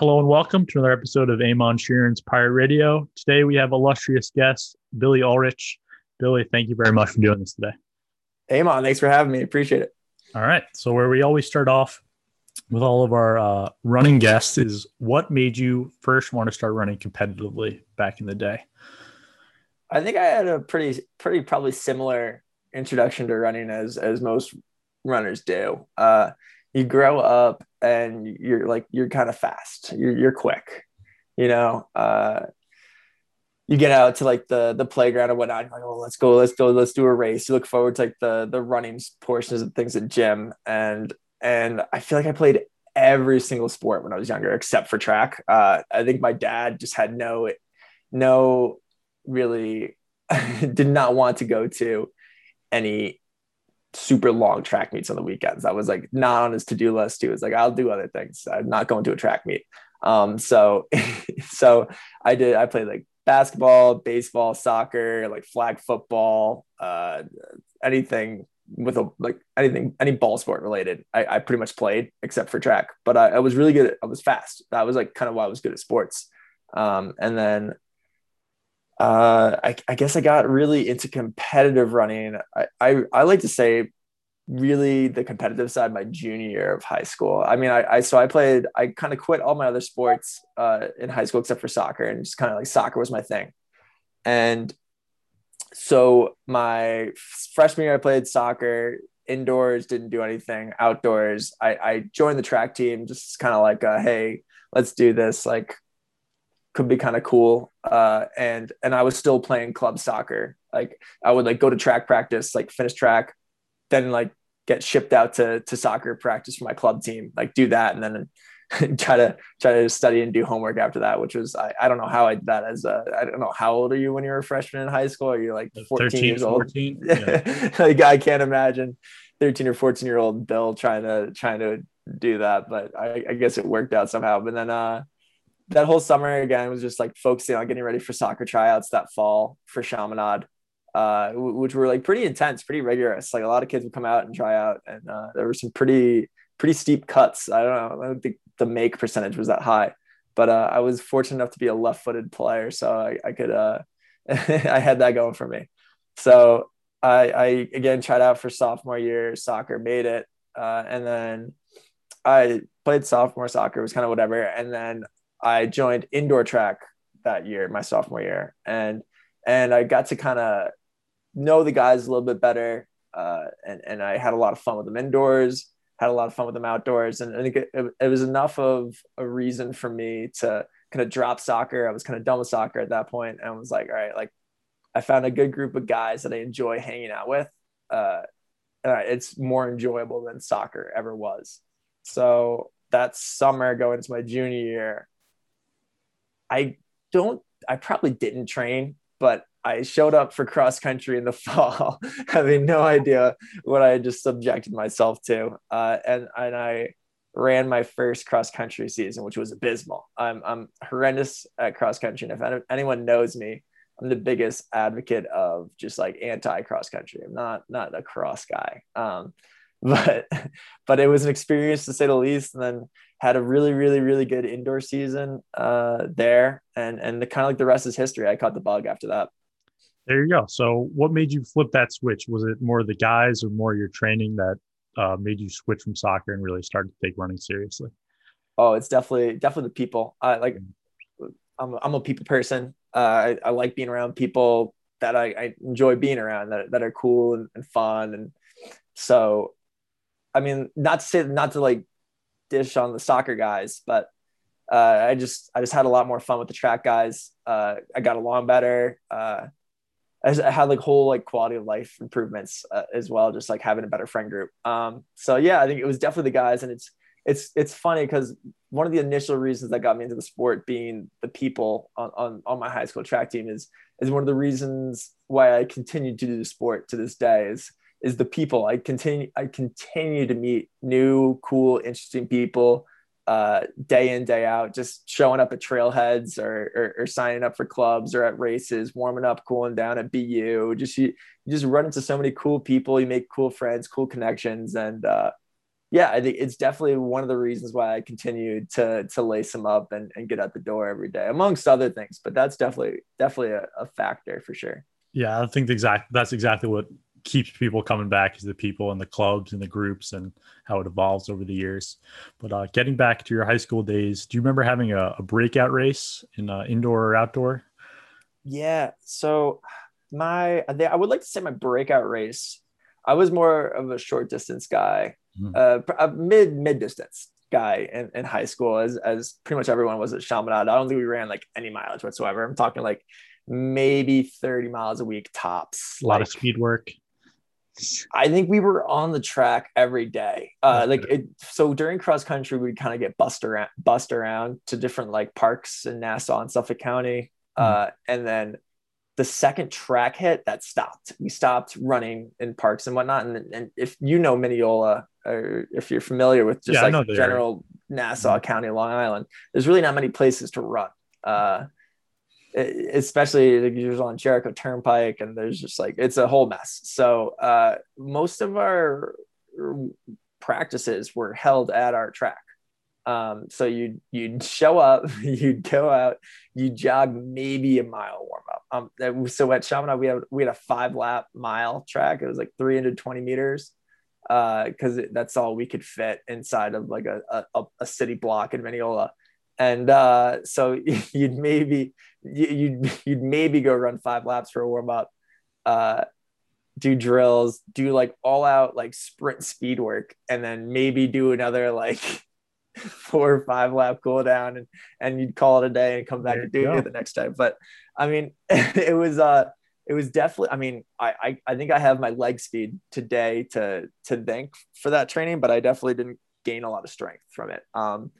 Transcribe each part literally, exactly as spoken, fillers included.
Hello and welcome to another episode of Amon Sheeran's Pirate Radio. Today we have illustrious guest Billy Ulrich. Billy, thank you very much for doing this today. Amon, thanks for having me. Appreciate it. All right. So where we always start off with all of our uh, running guests is what made you first want to start running competitively back in the day? I think I had a pretty, pretty probably similar introduction to running as as most runners do. Uh, you grow up and you're like you're kind of fast. You're you're quick, you know. Uh, you get out to like the the playground and whatnot. You're like, oh, let's go, let's go, let's do a race. You look forward to like the the running portions of things at gym, and and I feel like I played every single sport when I was younger except for track. Uh, I think my dad just had no no really did not want to go to any super long track meets on the weekends. That was like not on his to-do list. He was like, I'll do other things. I'm not going to a track meet. Um, so, so I did, I played like basketball, baseball, soccer, like flag football, uh, anything with a, like anything, any ball sport related. I, I pretty much played except for track, but I, I was really good. At, I was fast. That was like kind of why I was good at sports. Um, and then Uh, I, I guess I got really into competitive running. I, I, I like to say really the competitive side my junior year of high school. I mean, I, I so I played, I kind of quit all my other sports uh, in high school except for soccer, and just kind of like soccer was my thing. And so my freshman year, I played soccer indoors, didn't do anything outdoors. I, I joined the track team, just kind of like, uh, hey, let's do this. Like, could be kind of cool. Uh, and, and I was still playing club soccer. Like I would like go to track practice, like finish track, then like get shipped out to, to soccer practice for my club team, like do that. And then try to try to study and do homework after that, which was, I, I don't know how I did that as a, I don't know. How old are you when you were a freshman in high school? Are you like fourteen thirteen, years old? fourteen? Yeah. Like I can't imagine thirteen or fourteen year old Bill trying to, trying to do that, but I, I guess it worked out somehow. But then, uh, that whole summer again was just like focusing on getting ready for soccer tryouts that fall for Chaminade, uh, which were like pretty intense, pretty rigorous. Like a lot of kids would come out and try out, and uh, there were some pretty pretty steep cuts. I don't know, I don't think the make percentage was that high, but uh, I was fortunate enough to be a left-footed player, so I, I could uh, I had that going for me. So I, I again tried out for sophomore year soccer, made it, uh, and then I played sophomore soccer. It was kind of whatever, and then I joined indoor track that year, my sophomore year, and and I got to kind of know the guys a little bit better, uh, and and I had a lot of fun with them indoors, had a lot of fun with them outdoors, and I think it, it, it was enough of a reason for me to kind of drop soccer. I was kind of done with soccer at that point, and was like, all right, like I found a good group of guys that I enjoy hanging out with. Uh, and it's more enjoyable than soccer ever was. So that summer, going into my junior year, I don't, I probably didn't train, but I showed up for cross country in the fall, having no idea what I had just subjected myself to. Uh, and, and I ran my first cross country season, which was abysmal. I'm, I'm horrendous at cross country. And if anyone knows me, I'm the biggest advocate of just like anti cross country. I'm not, not a cross guy. Um, but, but it was an experience to say the least. And then had a really, really, really good indoor season uh, there. And, and the kind of like the rest is history. I caught the bug after that. There you go. So what made you flip that switch? Was it more the guys or more your training that uh, made you switch from soccer and really start to take running seriously? Oh, it's definitely, definitely the people. I like, I'm, I'm a people person. Uh, I, I like being around people that I, I enjoy being around, that, that are cool and, and fun. And so, I mean, not to say, not to like dish on the soccer guys, but uh, I just, I just had a lot more fun with the track guys. Uh, I got along better. Uh, I had like whole like quality of life improvements uh, as well, just like having a better friend group. Um, so yeah, I think it was definitely the guys, and it's it's it's funny because one of the initial reasons that got me into the sport being the people on, on on my high school track team is is one of the reasons why I continue to do the sport to this day is is the people. I continue I continue to meet new, cool, interesting people uh, day in, day out, just showing up at trailheads or, or, or signing up for clubs or at races, warming up, cooling down at B U. Just you, you just run into so many cool people. You make cool friends, cool connections, and uh, yeah, I think it's definitely one of the reasons why I continue to to lace them up and, and get out the door every day, amongst other things. But that's definitely definitely a, a factor for sure. Yeah, I think the exact that's exactly what keeps people coming back is the people and the clubs and the groups and how it evolves over the years. But uh, getting back to your high school days, do you remember having a, a breakout race in uh, indoor or outdoor? Yeah. So my I would like to say my breakout race. I was more of a short distance guy, Mhm. uh, a mid mid distance guy in, in high school, as as pretty much everyone was at Chaminade. I don't think we ran like any mileage whatsoever. I'm talking like maybe thirty miles a week tops. A lot of Like speed work. I think we were on the track every day. Uh, That's like good. it, so during cross country, we'd kind of get bussed around, bussed around to different like parks in Nassau and Suffolk County. Mm. Uh, and then the second track hit, that stopped. We stopped running in parks and whatnot. And, and if you know Mineola, or if you're familiar with just Yeah, I like know the area. general Nassau Mhm. County, Long Island, there's really not many places to run. Uh, especially like you're on Jericho Turnpike, and there's just like it's a whole mess. So uh, most of our practices were held at our track. Um, so you'd you'd show up, you'd go out, you jog maybe a mile warm up. Um, so at Chaminade we had we had a five lap mile track. It was like three hundred twenty meters, because uh, that's all we could fit inside of like a a, a city block in Mineola. And uh, so you'd maybe you'd you'd maybe go run five laps for a warm up, uh, do drills, do like all out like sprint speed work, and then maybe do another like four or five lap cool down, and and you'd call it a day and come back There and you do it go. the next time. But I mean, it was uh it was definitely, I mean, I, I I think I have my leg speed today to to thank for that training, but I definitely didn't gain a lot of strength from it. Um,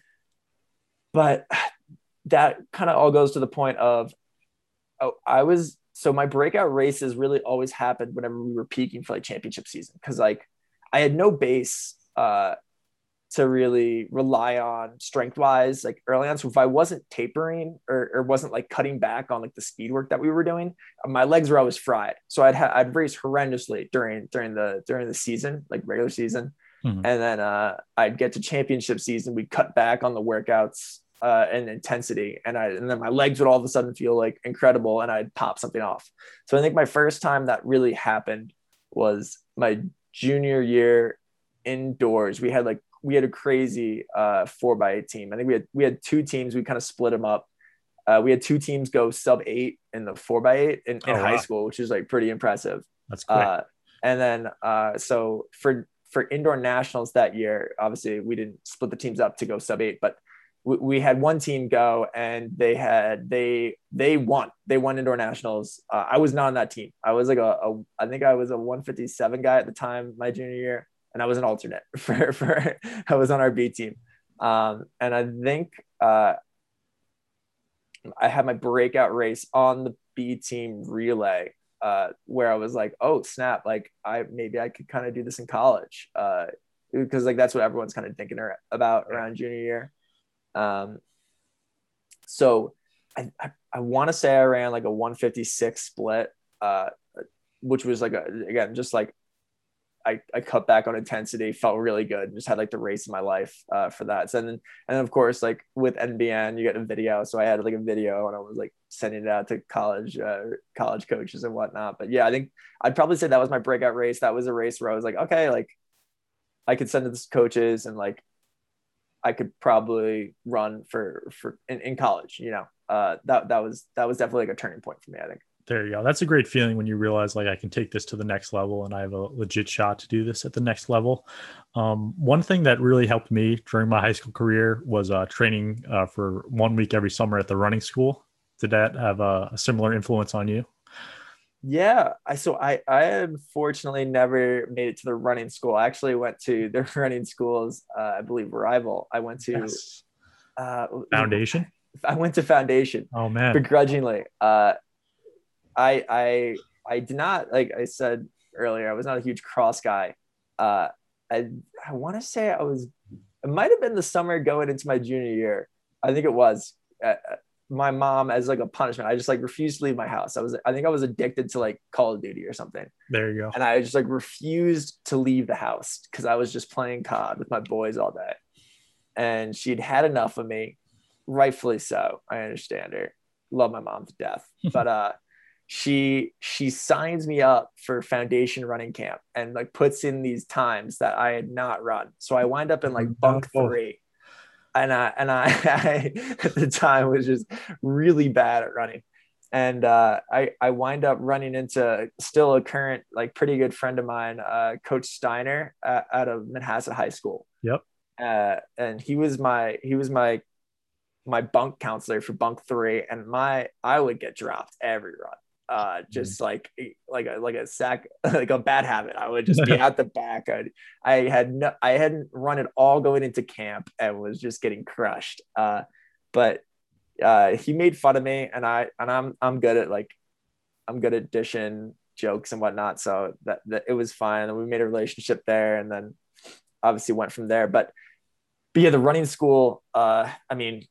but that kind of all goes to the point of, oh, I was so my breakout races really always happened whenever we were peaking for like championship season, because like I had no base uh to really rely on strength wise like early on. So if I wasn't tapering or, or wasn't like cutting back on like the speed work that we were doing, my legs were always fried. So I'd ha- I'd race horrendously during during the during the season, like regular season, Mhm. and then uh, I'd get to championship season, we'd cut back on the workouts uh, and intensity, and I and then my legs would all of a sudden feel like incredible, and I'd pop something off. So I think my first time that really happened was my junior year indoors. We had like we had a crazy uh, four by eight team. I think we had we had two teams. We kind of split them up. Uh, we had two teams go sub eight in the four by eight in, in Oh high wow, school, which is like pretty impressive. that's quick. Uh, and then uh, so for for indoor nationals that year, obviously we didn't split the teams up to go sub eight, but we, we had one team go and they had they they won they won indoor nationals. Uh, I was not on that team. I was like a, a I think I was a one fifty-seven guy at the time my junior year, and I was an alternate for for I was on our B team. Um, and I think uh, I had my breakout race on the B team relay, uh, where I was like, oh snap, like I maybe I could kind of do this in college, uh, because like that's what everyone's kind of thinking about Yeah. around junior year. Um, so I I, I want to say I ran like a one fifty-six split, uh, which was like a, again just like I, I cut back on intensity, felt really good, just had like the race of my life uh, for that. So then, and then of course, like with N B N, you get a video. So I had like a video and I was like sending it out to college, uh, college coaches and whatnot. But yeah, I think I'd probably say that was my breakout race. That was a race where I was like, okay, like I could send it to coaches and like I could probably run for, for in, in college, you know, uh, that, that was, that was definitely like a turning point for me, I think. There you go. That's a great feeling when you realize like I can take this to the next level and I have a legit shot to do this at the next level. Um, one thing that really helped me during my high school career was uh, training uh, for one week every summer at the running school. Did that have a, a similar influence on you? Yeah, I so I I unfortunately never made it to the running school. I actually went to the running schools, uh, I believe rival. I went to Yes. uh Foundation. I went to Foundation Oh man. begrudgingly. Uh I I I did not, like I said earlier, I was not a huge cross guy. Uh I I want to say I was, it might have been the summer going into my junior year. I think it was. Uh, my mom, as like a punishment, I just like refused to leave my house. I was, I think I was addicted to like Call of Duty or something. There you go. And I just like refused to leave the house because I was just playing C O D with my boys all day. And she'd had enough of me, rightfully so. I understand her. Love my mom to death. But uh she she signs me up for foundation running camp and like puts in these times that I had not run. So I wind up in like bunk three. And I and I, I at the time was just really bad at running. And uh, I I wind up running into still a current like pretty good friend of mine, uh, Coach Steiner uh, out of Manhasset High School. Yep. Uh, and he was my he was my my bunk counselor for bunk three, and my I would get dropped every run. Uh, just mm-hmm. like like a like a sack like a bad habit. I would just be at the back. I I had no I hadn't run it all going into camp and was just getting crushed. Uh, but uh, he made fun of me, and I and I'm I'm good at like I'm good at dishing jokes and whatnot. So that, that it was fine, and we made a relationship there, and then obviously went from there. But but yeah, the running school. Uh, I mean,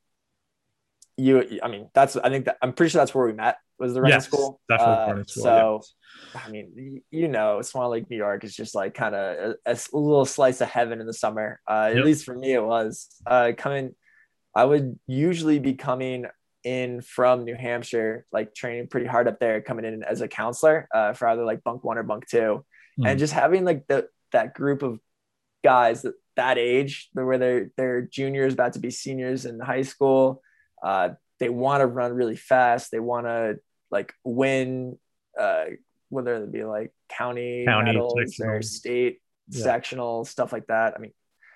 you. I mean, that's I think that I'm pretty sure that's where we met. Was the running yes, school. Definitely uh, running school. So, yes. I mean, you know, Swan Lake, New York is just like kind of a, a little slice of heaven in the summer. Uh, yep. At least for me, it was uh, coming. I would usually be coming in from New Hampshire, like training pretty hard up there, coming in as a counselor uh, for either like bunk one or bunk two, mm. and just having like the that group of guys that that age, where they're they're juniors about to be seniors in high school. Uh, they want to run really fast. They want to like win, uh, whether it be like county, county medals sectional. Or state yeah. sectional, stuff like that. I mean,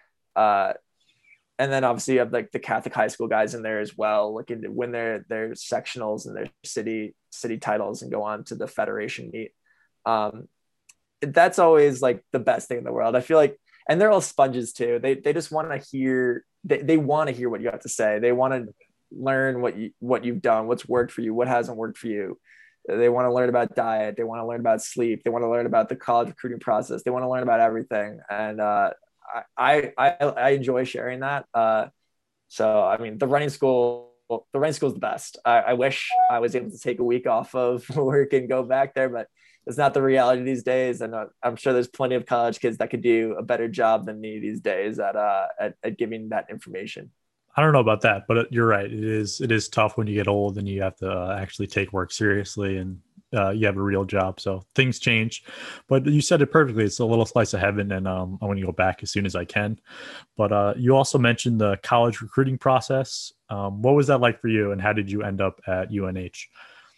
uh, and then obviously you have like the Catholic high school guys in there as well, looking to win their their sectionals and their city city titles and go on to the federation meet. Um, that's always like the best thing in the world. I feel like, and they're all sponges too. They they just want to hear. They they want to hear what you have to say. They want to learn what you what you've done, what's worked for you, what hasn't worked for you. They want to learn about diet. They want to learn about sleep. They want to learn about the college recruiting process. They want to learn about everything. And uh, I, I, I enjoy sharing that. Uh, so, I mean, the running school, the running school is the best. I, I wish I was able to take a week off of work and go back there, but it's not the reality these days. And uh, I'm sure there's plenty of college kids that could do a better job than me these days at, uh, at, at giving that information. I don't know about that, but you're right. It is it is tough when you get old and you have to uh, actually take work seriously and uh, you have a real job. So things change. But you said it perfectly. It's a little slice of heaven, and um, I want to go back as soon as I can. But uh, you also mentioned the college recruiting process. Um, what was that like for you, and how did you end up at U N H?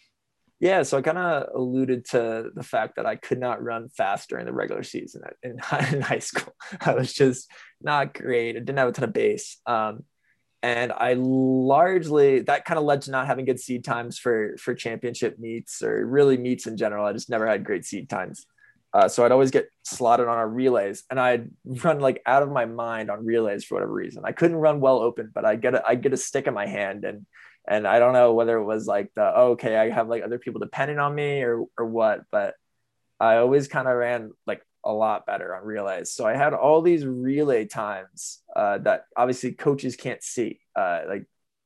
Yeah, so I kind of alluded to the fact that I could not run fast during the regular season in, in high school. I was just not great. I didn't have a ton of base. Um, And I largely, that kind of led to not having good seed times for, for championship meets or really meets in general. I just never had great seed times. Uh, so I'd always get slotted on our relays, and I'd run like out of my mind on relays for whatever reason. I couldn't run well open, but I get a, I get a stick in my hand, and, and I don't know whether it was like the, oh, okay, I have like other people depending on me or, or what, but I always kind of ran like a lot better on relays. So I had all these relay times uh, that obviously coaches can't see. Uh, like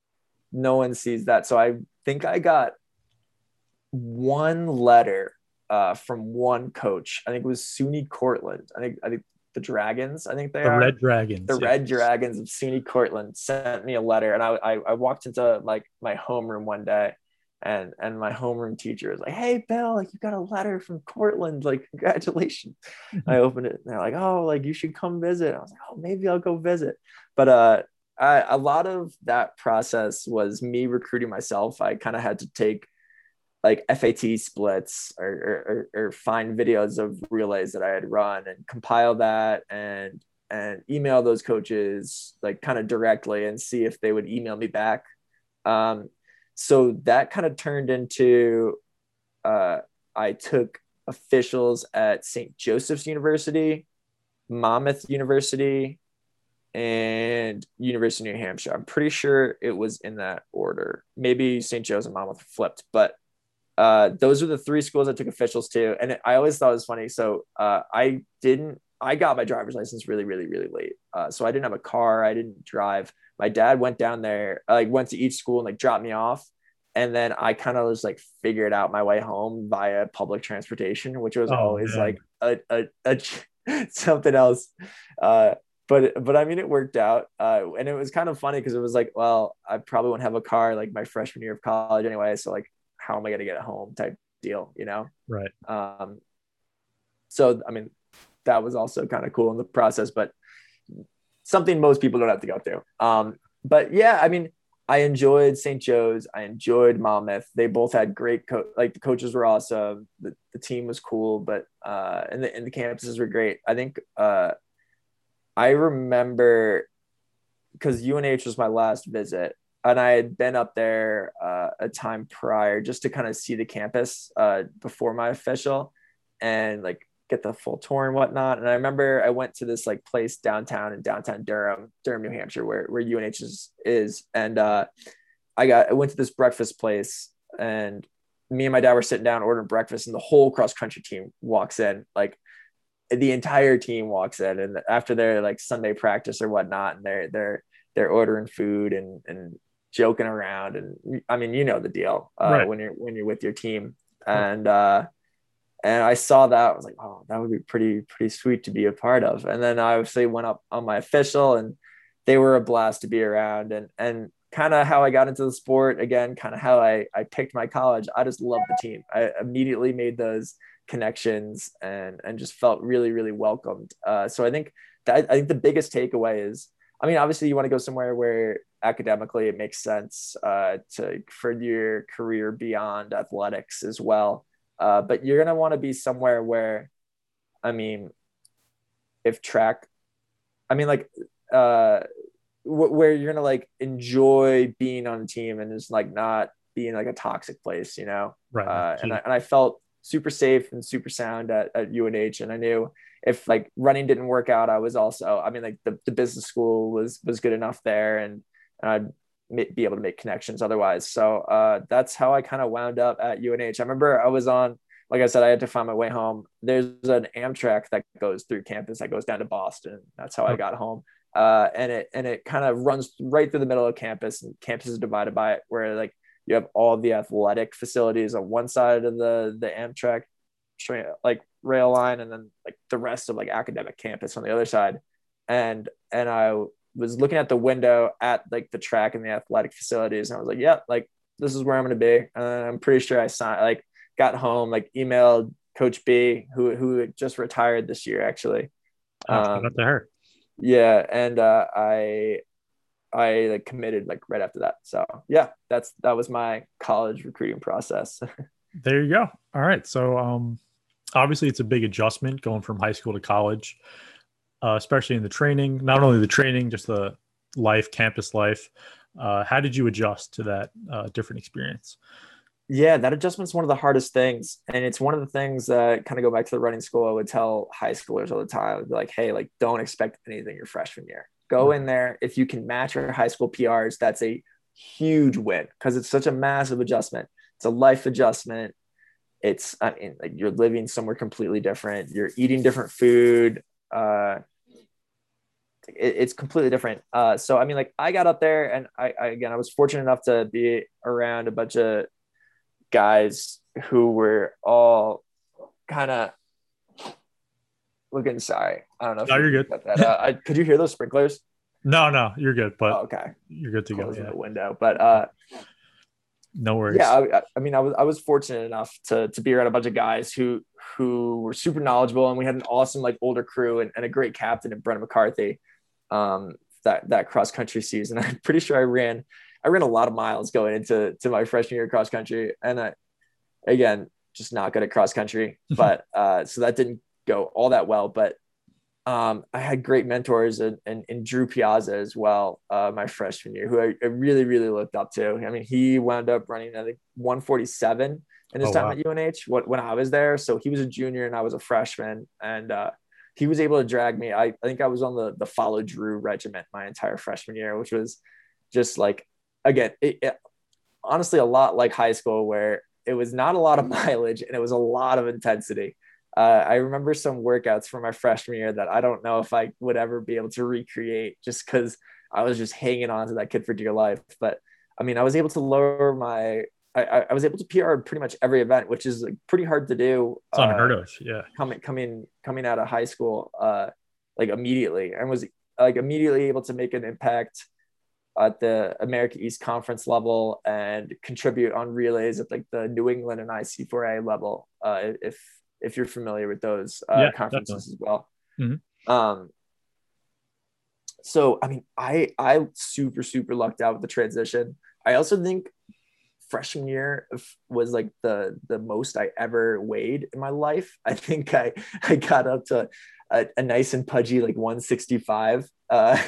no one sees that. So I think I got one letter uh, from one coach. I think it was SUNY Cortland. I think I think the Dragons. I think they the are Red Dragons. The yes. Red Dragons of SUNY Cortland sent me a letter, and I I, I walked into like my homeroom one day. And and my homeroom teacher was like, "Hey, Bill, like you got a letter from Cortland, like congratulations." I opened it, and they're like, "Oh, like you should come visit." I was like, "Oh, maybe I'll go visit." But uh, I, a lot of that process was me recruiting myself. I kind of had to take like F A T splits or, or or find videos of relays that I had run and compile that and and email those coaches like kind of directly and see if they would email me back. Um, So that kind of turned into, uh, I took officials at Saint Joseph's University, Monmouth University, and University of New Hampshire. I'm pretty sure it was in that order. Maybe Saint Joe's and Monmouth flipped, but uh, those were the three schools I took officials to. And I always thought it was funny. So uh, I didn't, I got my driver's license really, really, really late. Uh, so I didn't have a car. I didn't drive. My dad went down there, like went to each school and like dropped me off. And then I kind of just like figured out my way home via public transportation, which was Oh always man. like a, a, a something else. Uh, but, but I mean, it worked out. Uh, and it was kind of funny because it was like, well, I probably won't have a car like my freshman year of college anyway. So like, how am I going to get it home type deal, you know? Right. Um, so, I mean, that was also kind of cool in the process, but something most people don't have to go through. Um, but yeah, I mean, I enjoyed Saint Joe's. I enjoyed Monmouth. They both had great co- like the coaches were awesome. The, the team was cool, but uh, and the and the campuses were great. I think uh, I remember because U N H was my last visit, and I had been up there uh, a time prior just to kind of see the campus uh, before my official, and like get the full tour and whatnot. And I remember I went to this like place downtown in downtown Durham, Durham, New Hampshire, where where U N H is, is. And uh, I got I went to this breakfast place, and me and my dad were sitting down ordering breakfast, and the whole cross country team walks in, like the entire team walks in, and after their like Sunday practice or whatnot, and they're they're they're ordering food and and joking around, and I mean, you know the deal uh, Right. when you're when you're with your team, and uh, and I saw that. I was like, oh, that would be pretty, pretty sweet to be a part of. And then I obviously went up on my official, and they were a blast to be around. And, and kind of how I got into the sport, again, kind of how I, I picked my college. I just loved the team. I immediately made those connections and, and just felt really, really welcomed. Uh, so I think that, I think the biggest takeaway is, I mean, obviously you want to go somewhere where academically it makes sense uh, to, for your career beyond athletics as well. Uh, but you're going to want to be somewhere where, I mean, if track, I mean, like, uh, w- where you're going to like enjoy being on a team and just like not being like a toxic place, you know? Right. That's Uh, and I, key. and I felt super safe and super sound at, at U N H. And I knew if like running didn't work out, I was also, I mean, like the, the business school was, was good enough there, and, and I'd be able to make connections otherwise. So uh, that's how I kind of wound up at U N H. I remember I was on, like I said, I had to find my way home. There's an Amtrak that goes through campus that goes down to Boston. That's how I Okay. got home. Uh, and it, and it kind of runs right through the middle of campus, and campus is divided by it, where like you have all the athletic facilities on one side of the, the Amtrak train, like rail line, and then like the rest of like academic campus on the other side. And, and I was looking at the window at like the track and the athletic facilities, and I was like, yeah, like this is where I'm going to be. And I'm pretty sure I signed, like got home, like emailed Coach B, who, who just retired this year, actually. Oh, shout out Um, to her. yeah. And uh, I, I like committed like right after that. So yeah, that's, that was my college recruiting process. There you go. All right. So um obviously it's a big adjustment going from high school to college, uh, especially in the training, not only the training, just the life, campus life. Uh, how did you adjust to that uh, different experience? Yeah, that adjustment's one of the hardest things. And it's one of the things that kind of go back to the running school. I would tell high schoolers all the time, I'd be like, hey, like, don't expect anything your freshman year. Go in Right. there. If you can match your high school P Rs, that's a huge win because it's such a massive adjustment. It's a life adjustment. It's, I mean, like you're living somewhere completely different. You're eating different food. Uh, it, it's completely different. Uh, so, I mean, like I got up there, and I, I, again, I was fortunate enough to be around a bunch of guys who were all kind of looking sorry. I don't know if No, you you're got that. good. Uh, I, could you hear those sprinklers? No, no, you're good, but Oh, okay. you're good to go. Closing Yeah. the window. But uh, No yeah, worries. I, I mean, I was I was fortunate enough to to be around a bunch of guys who who were super knowledgeable, and we had an awesome like older crew, and, and a great captain in Brennan McCarthy. Um, that that cross country season, I'm pretty sure I ran I ran a lot of miles going into to my freshman year cross country, and I again just not good at cross country, but uh, so that didn't go all that well. But um, I had great mentors and, and, and Drew Piazza as well, uh, my freshman year, who I, I really, really looked up to. I mean, he wound up running, I think, one forty-seven in his Oh time wow. at U N H when, when I was there. So he was a junior and I was a freshman. And uh, he was able to drag me. I, I think I was on the, the Follow Drew regiment my entire freshman year, which was just like, again, it, it, honestly, a lot like high school, where it was not a lot of mileage and it was a lot of intensity. Uh, I remember some workouts from my freshman year that I don't know if I would ever be able to recreate just because I was just hanging on to that kid for dear life. But I mean, I was able to lower my, I, I was able to P R pretty much every event, which is like pretty hard to do. It's Uh, unheard of. Yeah. coming, coming, coming out of high school, uh, like immediately, and was like immediately able to make an impact at the America East Conference level and contribute on relays at like the New England and I C four A level. Uh, if if you're familiar with those uh, Yeah, definitely. conferences as well. Hmm. Um, so I mean, I I super super lucked out with the transition. I also think freshman year was like the the most I ever weighed in my life. I think I I got up to a, a nice and pudgy like one sixty-five. Uh,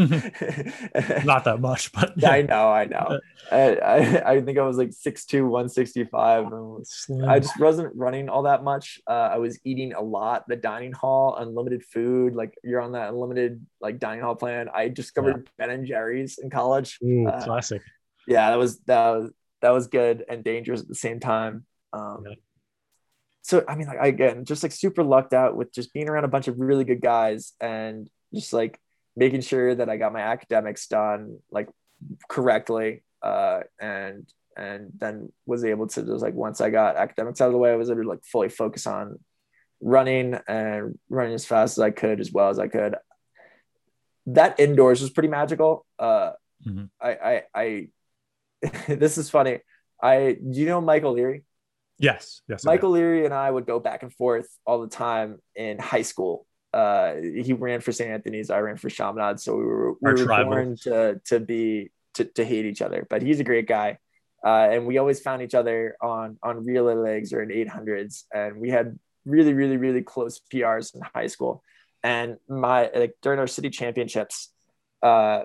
Not that much, but Yeah, yeah. I know, I know. I, I, I think I was like six two, one sixty-five. And I Slim. just wasn't running all that much. Uh, I was eating a lot, the dining hall, unlimited food. Like you're on that unlimited like dining hall plan. I Yeah. discovered Ben and Jerry's in college. Ooh, Uh, classic. yeah, that was that was that was good and dangerous at the same time. Um, Yeah. so I mean, like again, just like super lucked out with just being around a bunch of really good guys and just like making sure that I got my academics done like correctly, uh, and and then was able to just like once I got academics out of the way, I was able to like fully focus on running and running as fast as I could, as well as I could. That indoors was pretty magical. Uh, Hmm. I I, I this is funny. I do you know Michael Leary? Yes. Yes, I do. Michael Leary and I would go back and forth all the time in high school. Uh, he ran for Saint Anthony's, I ran for Chaminade, so we were we Our were tribal. born to to be to, to hate each other. But he's a great guy, uh, and we always found each other on on relay legs or in eight hundreds, and we had really really really close P Rs in high school. And my like during our city championships, uh,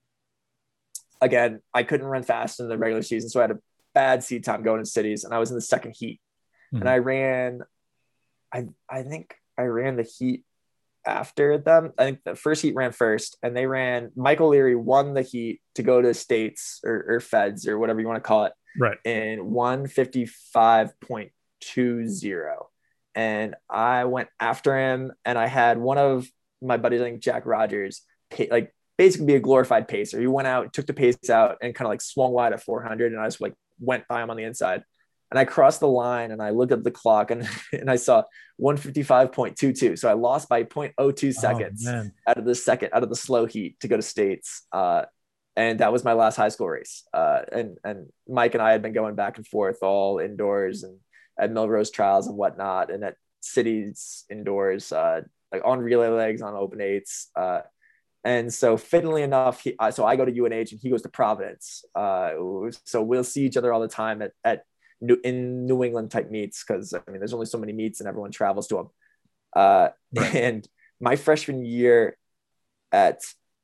again I couldn't run fast in the regular season, so I had a bad seat time going to cities, and I was in the second heat, and Hmm. I ran I I think I ran the heat after them. I think the first heat ran first, and they ran. Michael Leary won the heat to go to states or, or feds or whatever you want to call it Right. in one fifty-five point two zero. And I went after him, and I had one of my buddies, I think Jack Rogers, like basically be a glorified pacer. He went out, took the pace out, and kind of like swung wide at four hundred, and I just like went by him on the inside. And I crossed the line and I looked at the clock and, and I saw one fifty-five point two two. So I lost by zero point zero two Oh seconds man. out of the second, out of the slow heat to go to states. Uh, and that was my last high school race. Uh, and, and Mike and I had been going back and forth all indoors and at Melrose trials and whatnot, and at cities indoors, uh, like on relay legs, on open eights. Uh, and so, fittingly enough, he, uh, so I go to U N H and he goes to Providence. Uh, so we'll see each other all the time at, at New, in New England type meets, because I mean, there's only so many meets and everyone travels to them. Uh, Right. and my freshman year at,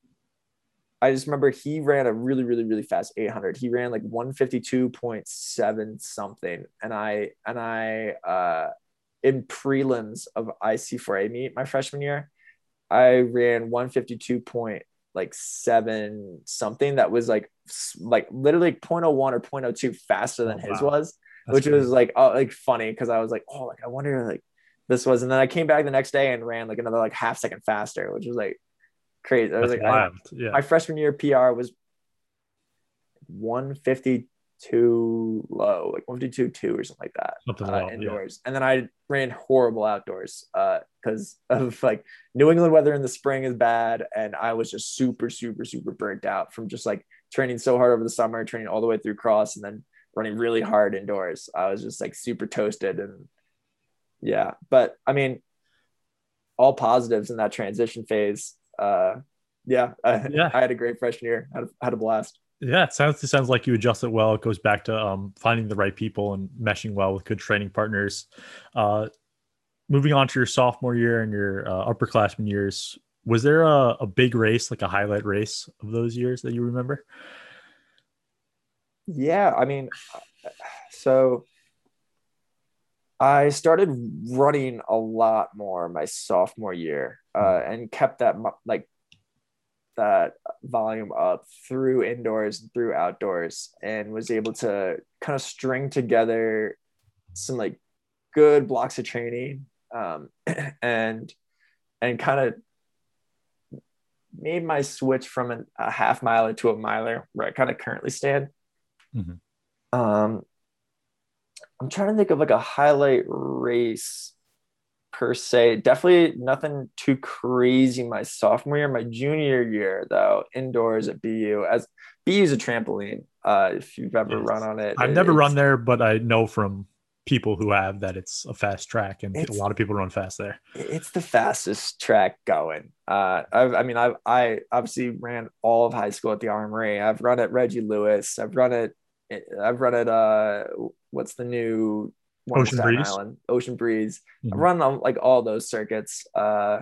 I just remember he ran a really, really, really fast eight hundred. He ran like one fifty-two point seven something, and I and I uh, in prelims of I C four A meet my freshman year, I ran one fifty-two point like seven something. That was like like literally zero point zero one or zero point zero two faster Oh than his wow. was, That's which was crazy. like oh, like funny because I was like, oh, like I wonder like this was, and then I came back the next day and ran like another like half second faster, which was like crazy. I was That's like, I wild. Yeah. my freshman year P R was one fifty-two low, like one fifty-two two or something like that, Something uh, low. Yeah. indoors. And then I ran horrible outdoors because uh, of like New England weather in the spring is bad. And I was just super, super, super burnt out from just like training so hard over the summer, training all the way through cross, and then running really hard indoors. I was just like super toasted. And yeah, but I mean, all positives in that transition phase. Uh, yeah, I, Yeah. I had a great freshman year. I had a, had a blast. Yeah, it sounds it sounds like you adjust it well. It goes back to um, finding the right people and meshing well with good training partners. Uh, moving on to your sophomore year and your uh, upperclassmen years, was there a, a big race, like a highlight race of those years that you remember? Yeah, I mean, so I started running a lot more my sophomore year, uh, and kept that like that volume up through indoors and through outdoors, and was able to kind of string together some like good blocks of training um, and and kind of made my switch from an, a half miler to a miler where I kind of currently stand. Mhm. Um, I'm trying to think of like a highlight race per se. Definitely nothing too crazy my sophomore year. My junior year, though, indoors at B U, as B U is a trampoline. Uh, if you've ever run Yes. on it, I've it never run it's there, but I know from people who have that it's a fast track and a it's lot of people run fast there. it's the fastest track going. Uh, I've, I mean, I've I obviously ran all of high school at the Armory. I've run at Reggie Lewis. I've run it. I've run at uh, what's the new one in Ocean Staten Breeze. Island? Ocean Breeze. I've Mhm. run on like all those circuits. Uh,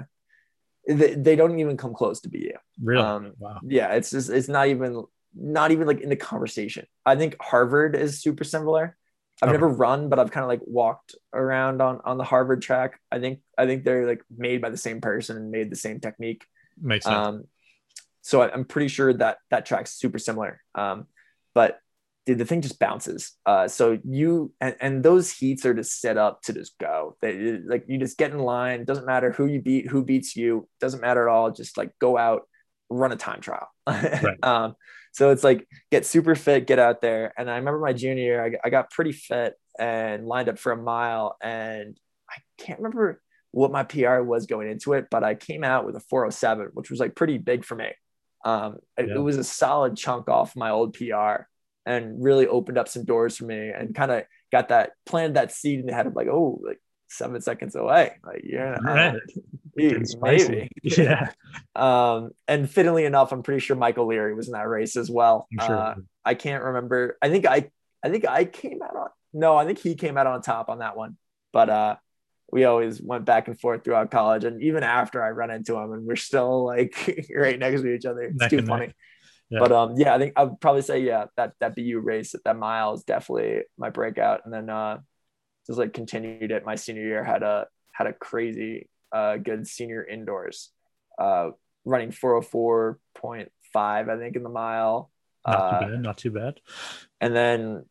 they, they don't even come close to B U. Really? Um, Wow. yeah, it's just it's not even not even like in the conversation. I think Harvard is super similar. I've Okay. never run, but I've kind of like walked around on on the Harvard track. I think I think they're like made by the same person and made the same technique. Makes sense. Um, so I, I'm pretty sure that that track's super similar. Um, but dude, the thing just bounces. Uh, so you and, and those heats are just set up to just go. They like you just get in line. Doesn't matter who you beat, who beats you. Doesn't matter at all. Just like go out, run a time trial. Right. um, so it's like get super fit, get out there. And I remember my junior year, I, I got pretty fit and lined up for a mile. And I can't remember what my P R was going into it, but I came out with a four oh seven, which was like pretty big for me. Um, it, it Yeah. was a solid chunk off my old P R and really opened up some doors for me and kind of got that planted that seed in the head of like, oh, like seven seconds away. Like, yeah, Right. uh, Getting spicy. maybe. Yeah. um, and fittingly enough, I'm pretty sure Michael Leary was in that race as well. I'm sure. Uh, I can't remember. I think I, I think I came out on, no, I think he came out on top on that one. But uh, we always went back and forth throughout college. And even after I run into him and we're still like right next to each other, it's Neck too and neck. funny. Yeah. But um, yeah, I think I'd probably say yeah that that B U race at that mile is definitely my breakout, and then uh, just like continued it my senior year. Had a had a crazy uh good senior indoors, uh, running four oh four point five I think in the mile, Not too uh, bad. Not too bad. and then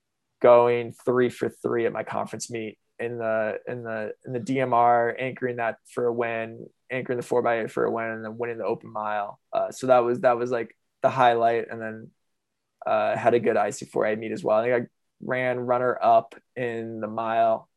going three for three at my conference meet in the in the in the D M R, anchoring that for a win, anchoring the four by eight for a win, and then winning the open mile. Uh, so that was that was like the highlight, and then uh, had a good I C four A meet as well. I think I ran runner up in the mile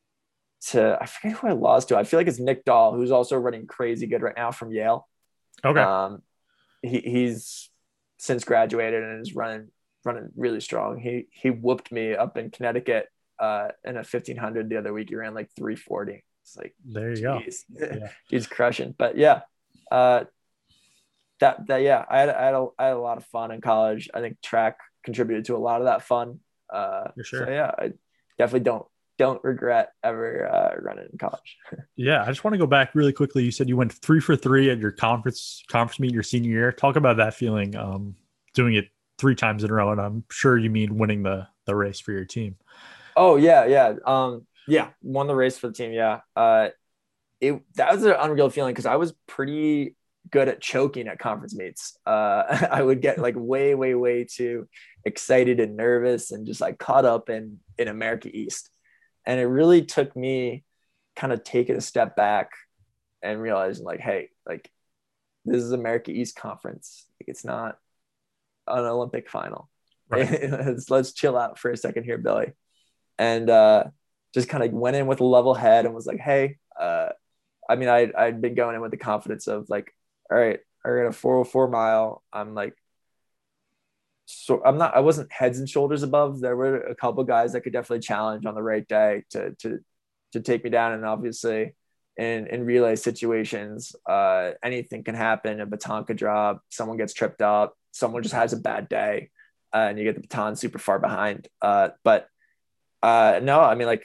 to I forget who I lost to. I feel like it's Nick Dahl, who's also running crazy good right now from Yale. Okay. Um, he, he's since graduated and is running running really strong. He he whooped me up in Connecticut uh, in a fifteen hundred the other week. He ran like three forty. It's like, There you geez, go. Yeah. he's crushing. But yeah, uh, that that yeah, I had I had, a, I had a lot of fun in college. I think track contributed to a lot of that fun. Uh, For sure. so yeah, I definitely don't don't regret ever uh, running in college. Yeah, I just want to go back really quickly. You said you went three for three at your conference conference meet your senior year. Talk about that feeling, um, doing it three times in a row, and I'm sure you mean winning the the race for your team. Oh yeah, yeah, um, yeah. Won the race for the team. Yeah, uh, it that was an unreal feeling because I was pretty good at choking at conference meets. Uh, I would get like way, way, way too excited and nervous and just like caught up in in America East, and it really took me kind of taking a step back and realizing like, hey, like this is America East Conference. Like it's not an Olympic final. Right. let's, let's chill out for a second here, Billy. And uh, just kind of went in with a level head and was like, hey, uh, I mean, I I'd been going in with the confidence of like, all right, I ran a four oh four mile. I'm like, so I'm not, I wasn't heads and shoulders above. There were a couple guys that could definitely challenge on the right day to to to take me down. And obviously, in in relay situations, uh, anything can happen. A baton could drop, someone gets tripped up, someone just has a bad day, uh, and you get the baton super far behind. Uh, but uh, no, I mean like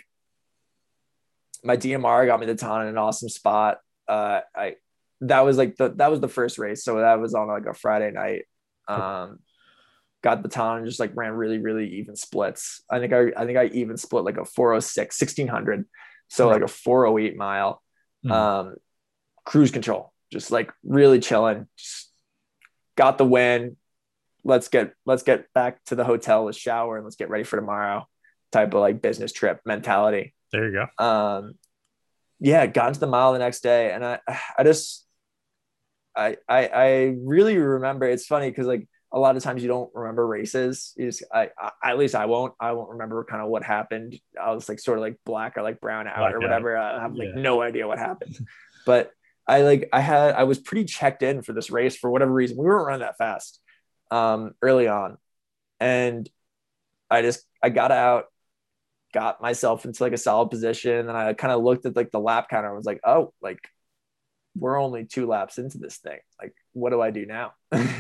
my D M R got me the baton in an awesome spot. Uh, I that was like the that was the first race, so that was on like a Friday night. Um, got the baton and just like ran really really even splits. I think I I think I even split like a four oh six, sixteen hundred, so Right. like a four oh eight mile. Mhm. Um, cruise control, just like really chilling. Just got the win. Let's get let's get back to the hotel, let's shower, and let's get ready for tomorrow. Type of like business trip mentality. There you go. Um, yeah, got into the mile the next day, and I I just I I, I really remember. It's funny because like a lot of times you don't remember races. You just I, I at least I won't I won't remember kind of what happened. I was like sort of like black or like brown out or Blackout. whatever. I have like Yeah. no idea what happened, but I like I had I was pretty checked in for this race for whatever reason. We weren't running that fast um, early on, and I just I got out, got myself into like a solid position, and I kind of looked at like the lap counter and was like, oh, like we're only two laps into this thing. Like, what do I do now?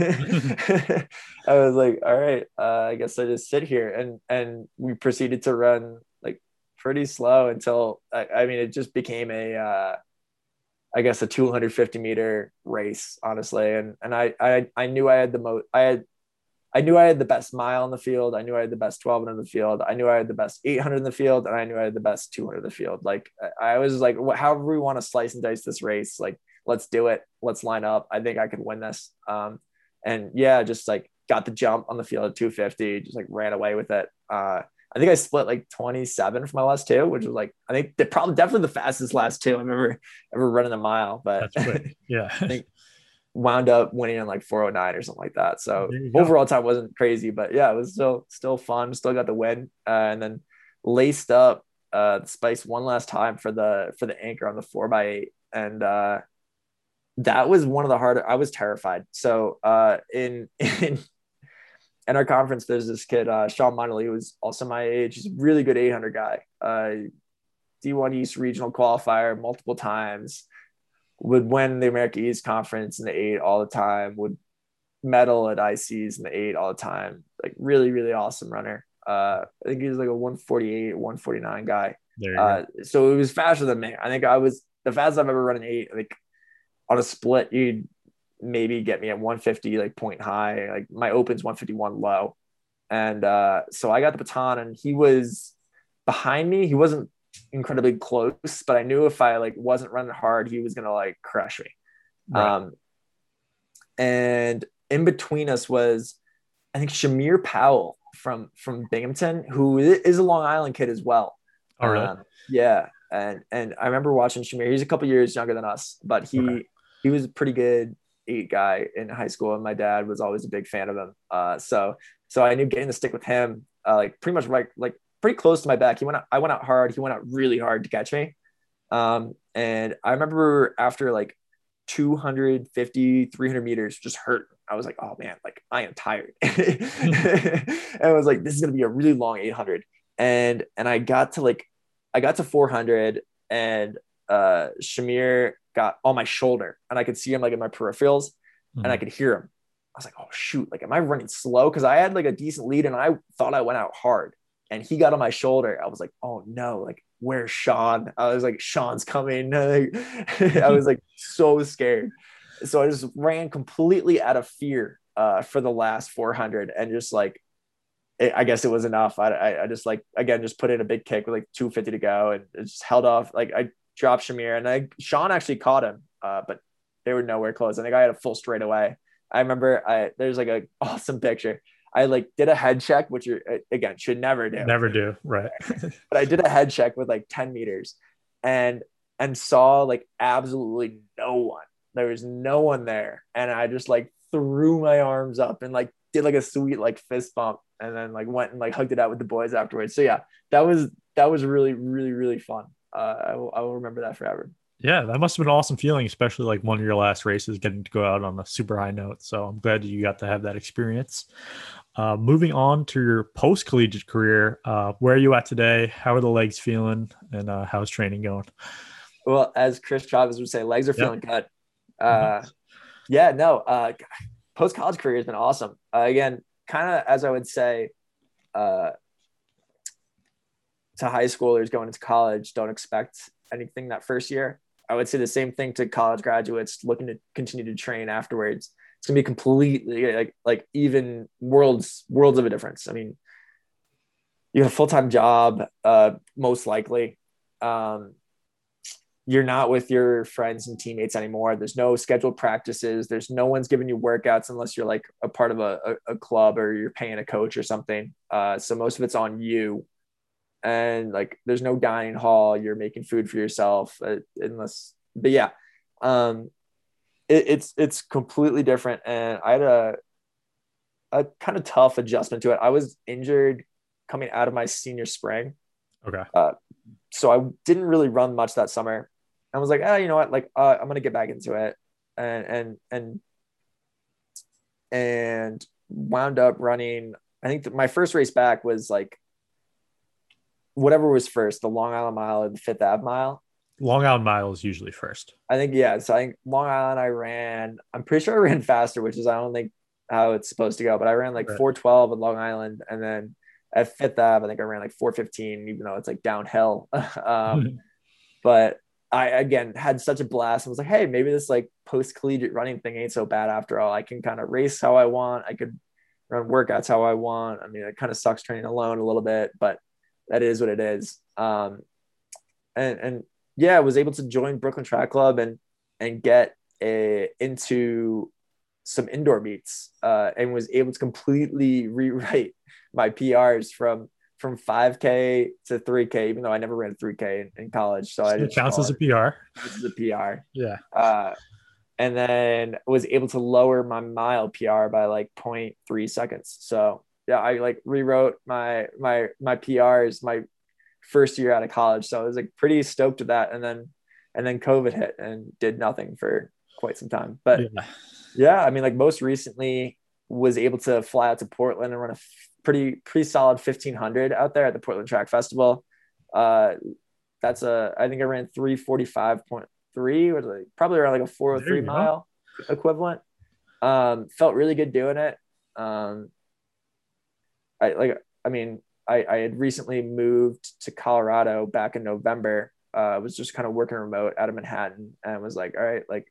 I was like, all right, uh, I guess I just sit here, and and we proceeded to run like pretty slow until I, I mean, it just became a uh, I guess a two hundred fifty meter race, honestly. And and I I I knew I had the most I had I knew I had the best mile in the field. I knew I had the best twelve in the field. I knew I had the best eight hundred in the field, and I knew I had the best two hundred in the field. Like I was like, however we want to slice and dice this race, like let's do it. Let's line up. I think I could win this. Um, and yeah, just like got the jump on the field at two fifty, just like ran away with it. Uh, I think I split like twenty-seven for my last two, which was like, I think the probably definitely the fastest last two I've ever, ever running a mile, but That's quick. Yeah. I think wound up winning in like four oh nine or something like that. So There you go. overall time wasn't crazy, but yeah, it was still, still fun. Still got the win. Uh, and then laced up uh, the Spice one last time for the, for the anchor on the four by eight. And uh, that was one of the harder, I was terrified. So uh, in, in, in our conference, there's this kid, uh, Sean Monley, who was also my age. He's a really good eight hundred guy. Uh, D one East regional qualifier multiple times, would win the America East Conference in the eight all the time, would medal at I Cs in the eight all the time. Like really, really awesome runner. Uh, I think he was like a one forty-eight, one forty-nine guy. There you Uh, go. so it was faster than me. I think I was the fastest I've ever run an eight. Like on a split, you'd maybe get me at one fifty, like point high. Like my open's one fifty-one low. And uh, so I got the baton, and he was behind me. He wasn't incredibly close, but I knew if I like wasn't running hard, he was gonna like crush me. Right. Um, and in between us was, I think, Shamir Powell from from Binghamton, who is a Long Island kid as well. Oh, really? Um, yeah, and and I remember watching Shamir. He's a couple years younger than us, but he Okay. he was a pretty good eight guy in high school, and my dad was always a big fan of him. Uh, so so I knew getting to stick with him, uh, like pretty much right, like pretty close to my back. He went out, I went out hard. He went out really hard to catch me. Um, and I remember after like two fifty, three hundred meters just hurt. I was like, oh man, like I am tired. And I was like, this is going to be a really long eight hundred. And, and I got to like, I got to four hundred, and uh, Shamir got on my shoulder, and I could see him like in my peripherals, Mhm. and I could hear him. I was like, oh shoot, like, am I running slow? Cause I had like a decent lead, and I thought I went out hard, and he got on my shoulder. I was like, oh no, like where's Sean? I was like, Sean's coming. I was like so scared. So I just ran completely out of fear uh, for the last four hundred, and just like, it, I guess it was enough. I, I, I just like, again, just put in a big kick with like two fifty to go, and it just held off. Like I dropped Shamir, and I, Sean actually caught him, uh, but they were nowhere close. I think I had a full straightaway. I remember I, there's like a awesome picture. I like did a head check, which you again should never do. Never do. Right. But I did a head check with like ten meters, and and saw like absolutely no one. There was no one there, and I just like threw my arms up and like did like a sweet like fist bump, and then like went and like hugged it out with the boys afterwards. So yeah, that was that was really really really fun. Uh, I will I will remember that forever. Yeah, that must have been an awesome feeling, especially like one of your last races, getting to go out on a super high note. So I'm glad you got to have that experience. Uh, moving on to your post collegiate career, uh, where are you at today? How are the legs feeling, and uh, how's training going? Well, as Chris Chavez would say, legs are feeling Yep. good. Uh, yeah, no, uh, post college career has been awesome. Uh, again, kind of as I would say, uh, to high schoolers going into college, don't expect anything that first year. I would say the same thing to college graduates looking to continue to train afterwards. It's gonna be completely like like even worlds worlds of a difference. I mean, you have a full time job, uh, most likely. Um, you're not with your friends and teammates anymore. There's no scheduled practices. There's no one's giving you workouts unless you're like a part of a, a, a club or you're paying a coach or something. Uh, so most of it's on you. and like there's no dining hall. You're making food for yourself, uh, unless. But yeah, um, it, it's it's completely different, and I had a a kind of tough adjustment to it. I was injured coming out of my senior spring, Okay. uh, so I didn't really run much that summer. I was like, oh, you know what? Like, uh, I'm gonna get back into it, and and and and wound up running. I think that my first race back was like whatever was first, the Long Island Mile or the Fifth Ave Mile. Long Island Mile is usually first. I think yeah. So I think Long Island I ran. I'm pretty sure I ran faster, which is I don't think how it's supposed to go, but I ran like Right. four twelve at Long Island, and then at Fifth Ave I think I ran like four fifteen, even though it's like downhill. um, but I again had such a blast. I was like, hey, maybe this like post collegiate running thing ain't so bad after all. I can kind of race how I want. I could run workouts how I want. I mean, it kind of sucks training alone a little bit, but that is what it is. Um, and and yeah, I was able to join Brooklyn Track Club and and get a into some indoor meets, uh, and was able to completely rewrite my P Rs from from five K to three K, even though I never ran three K in, in college. So I Still just counts call as a it, P R. this is a P R. Yeah. Uh, and then was able to lower my mile P R by like zero point three seconds. So yeah, I like rewrote my my my P Rs my first year out of college. So I was like pretty stoked with that. And then and then COVID hit and did nothing for quite some time. But Yeah. yeah, I mean, like most recently was able to fly out to Portland and run a f- pretty pretty solid fifteen hundred out there at the Portland Track Festival. Uh, that's a I think I ran three forty-five point three, or like probably around like a four oh three There you go. mile equivalent. Um, felt really good doing it. Um, I like I mean I, I had recently moved to Colorado back in November. Uh, I was just kind of working remote out of Manhattan, and was like, all right, like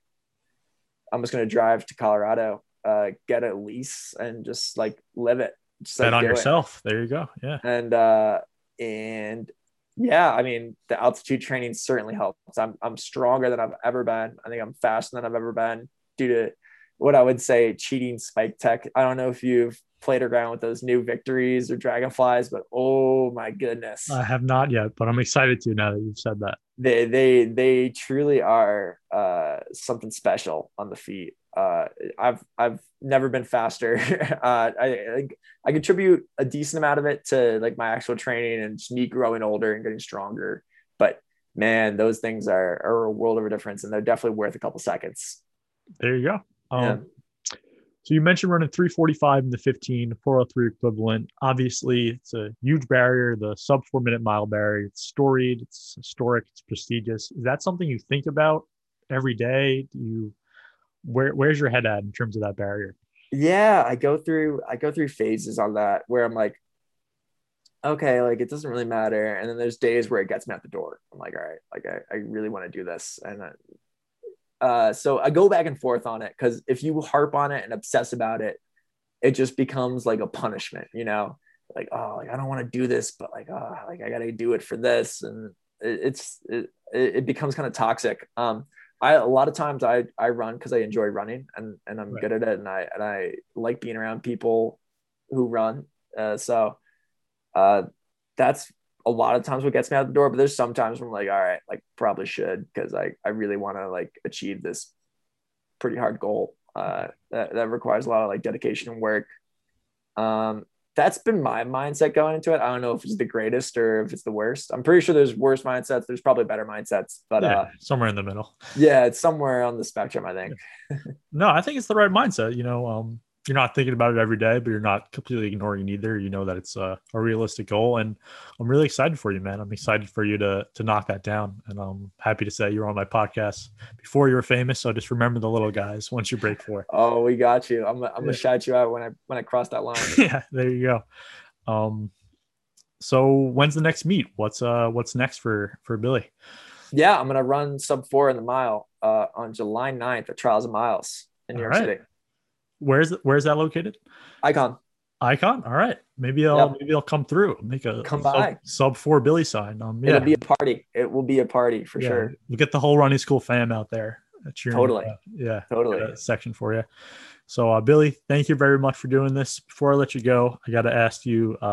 I'm just gonna drive to Colorado, uh, get a lease, and just like live it, just Bet like on do it. yourself. There you go. Yeah. And uh, and yeah, I mean the altitude training certainly helps. I'm I'm stronger than I've ever been. I think I'm faster than I've ever been due to what I would say cheating spike tech. I don't know if you've played around with those new Victories or Dragonflies, but oh my goodness, I have not yet, but I'm excited to now that you've said that. they they they truly are uh, something special on the feet. Uh, I've I've never been faster. uh, I, I think I contribute a decent amount of it to like my actual training and just me growing older and getting stronger. But man, those things are, are a world of a difference, and they're definitely worth a couple seconds. There you go. Um, Yeah. So you mentioned running three forty-five in the fifteen, four oh three equivalent. Obviously, it's a huge barrier, the sub four minute mile barrier. It's storied, it's historic, it's prestigious. Is that something you think about every day? Do you where where's your head at in terms of that barrier? Yeah, I go through I go through phases on that where I'm like, okay, like it doesn't really matter. And then there's days where it gets me out the door. I'm like, all right, like I, I really want to do this. And then, uh, so I go back and forth on it because if you harp on it and obsess about it, it just becomes like a punishment, you know, like, oh, like I don't want to do this, but like, oh, like I got to do it for this. And it, it's, it, it becomes kind of toxic. Um, I, a lot of times I, I run cause I enjoy running and, and I'm Right. good at it. And I, and I like being around people who run. Uh, so, uh, that's a lot of times what gets me out the door, but there's sometimes where I'm like, all right, like probably should, cause I, I really want to like achieve this pretty hard goal. Uh, that, that requires a lot of like dedication and work. Um, that's been my mindset going into it. I don't know if it's the greatest or if it's the worst. I'm pretty sure there's worse mindsets. There's probably better mindsets, but Yeah, uh, somewhere in the middle. yeah, it's somewhere on the spectrum, I think. No, I think it's the right mindset. You know, um, you're not thinking about it every day, but you're not completely ignoring it either. You know that it's a, a realistic goal, and I'm really excited for you, man. I'm excited for you to to knock that down, and I'm happy to say you're on my podcast before you were famous. So just remember the little guys once you break four. Oh, we got you. I'm, I'm Yeah. gonna shout you out when I when I cross that line. Yeah, there you go. Um, so when's the next meet? What's uh what's next for for Billy? Yeah, I'm gonna run sub four in the mile uh, on July ninth at Trials of Miles in New All York right. City. Where's where's that located? Icon, Icon. All right. Maybe I'll Yep. maybe I'll come through. Make a come sub, by. sub four Billy sign. Um, yeah, It'll be a party. It will be a party for yeah. sure. We'll get the whole running school fam out there cheering. Totally. Uh, yeah, Totally. got a section for you. So, uh, Billy, thank you very much for doing this. Before I let you go, I got to ask you uh, a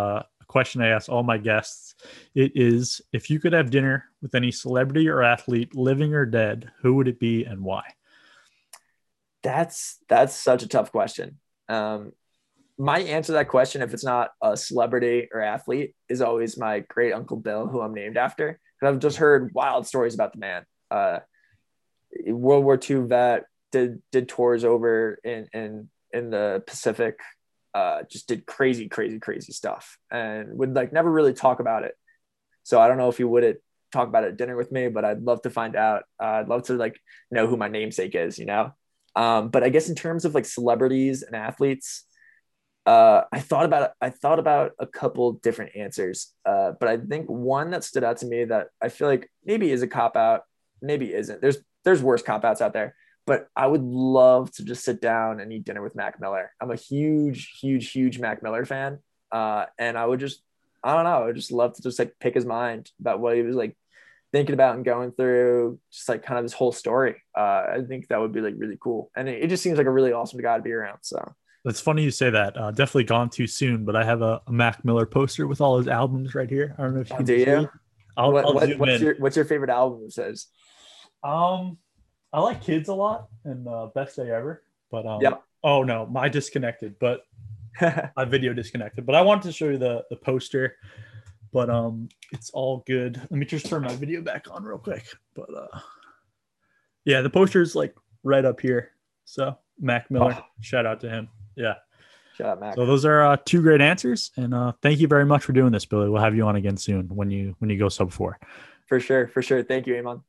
question I ask all my guests. It is, if you could have dinner with any celebrity or athlete, living or dead, who would it be and why? That's that's such a tough question. Um, my answer to that question, if it's not a celebrity or athlete, is always my great uncle Bill, who I'm named after. And I've just heard wild stories about the man. Uh, World War Two vet, did did tours over in in in the Pacific, uh, just did crazy, crazy, crazy stuff, and would like never really talk about it. So I don't know if he would talk about it at dinner with me, but I'd love to find out. Uh, I'd love to like know who my namesake is, you know. Um, but I guess in terms of like celebrities and athletes, uh, I thought about I thought about a couple different answers, uh, but I think one that stood out to me that I feel like maybe is a cop out, maybe isn't. There's there's worse cop outs out there, but I would love to just sit down and eat dinner with Mac Miller. I'm a huge, huge, huge Mac Miller fan, uh, and I would just I don't know, I would just love to just like pick his mind about what he was like thinking about and going through, just like kind of this whole story. Uh, I think that would be like really cool. And it, it just seems like a really awesome guy to be around. So it's funny you say that. Uh, definitely gone too soon, but I have a, a Mac Miller poster with all his albums right here. I don't know if you oh, can do see. you? I'll, What, I'll what, zoom what's in. your what's your favorite album it says? Um, I like Kids a lot and uh, Best Day Ever. But um, Yep. oh no, my disconnected, but my video disconnected. But I wanted to show you the the poster. But um, it's all good. Let me just turn my video back on real quick. But uh, yeah, the poster is like right up here. So Mac Miller, oh. Shout out to him. Yeah. Shout out Mac. So those are uh, two great answers, and uh, thank you very much for doing this, Billy. We'll have you on again soon when you when you go sub four. For sure, for sure. Thank you, Amon.